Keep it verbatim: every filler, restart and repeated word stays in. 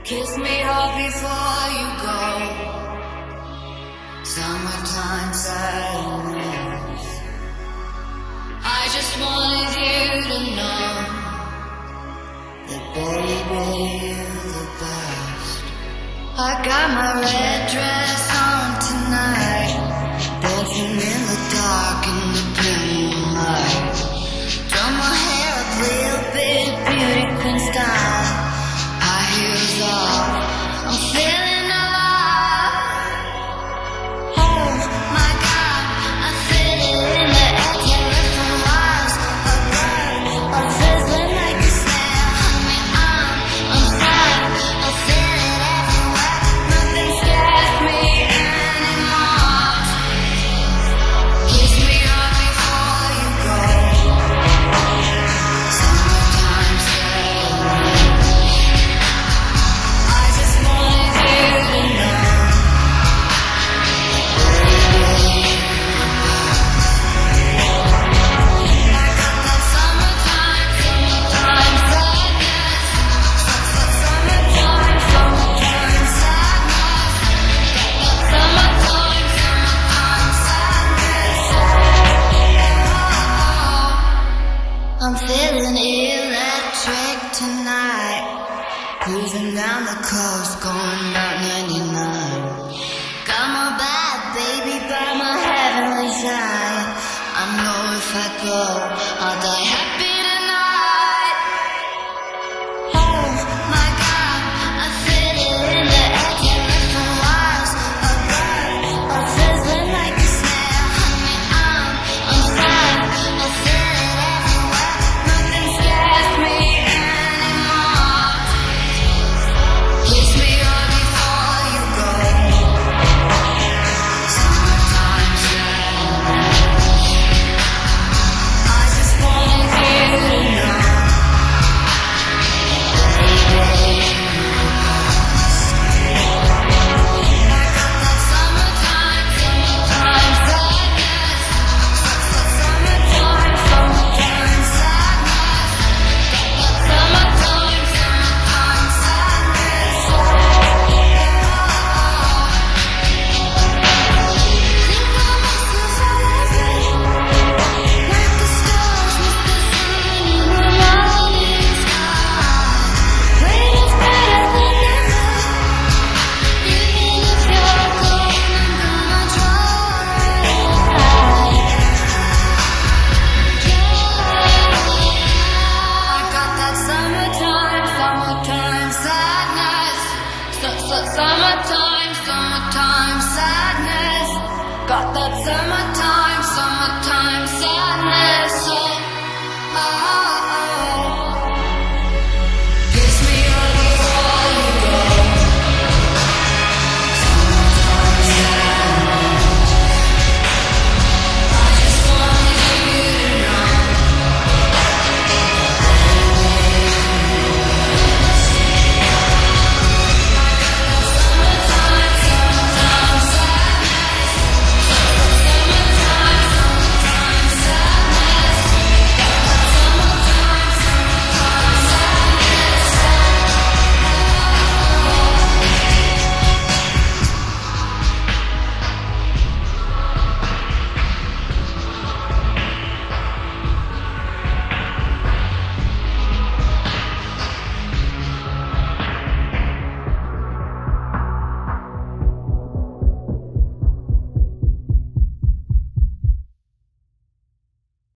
Kiss me hard before you go. Summertime sadness. I just wanted you to know that baby, you're the best. I got my red dress on tonight, dancing in the dark in the dim light. Done my hair up a little bit, beauty queen style. High heels off, I'm feeling alive. Oh my God, I feel it in the air, tearing from miles above. I'm sizzling like a snare. Honey, I'm on fire. I feel it everywhere. Nothing scares me anymore. Kiss me hard before you go. Summertime sadness. I just wanted you to know, baby. I got that summertime, summertime sadness. Summertime, summertime sadness. Got that summertime, summertime sadness. I'm feeling electric tonight. Cruising down the coast, going about ninety-nine. Got my bad baby by my heavenly side. I know if I go, I'll die happy tonight. Oh my God, I feel it in the air, tearing from miles above. I'm sizzling like a snare. Honey, I'm on fire. I feel it everywhere. Nothing scares me anymore. Kiss me hard before you go. Summertime sadness. I just wanted you to know, baby. I got that summertime, summertime sadness. Summertime, summertime sadness. Got that summertime, summertime sadness. Think I'm restless all day, like the stars with the sun in the morning sky. Rain is better than ever. Even if you're gone, I'm gonna try. I got that summertime, summertime sadness. Su- su- Summertime, summertime sadness. Got that summertime.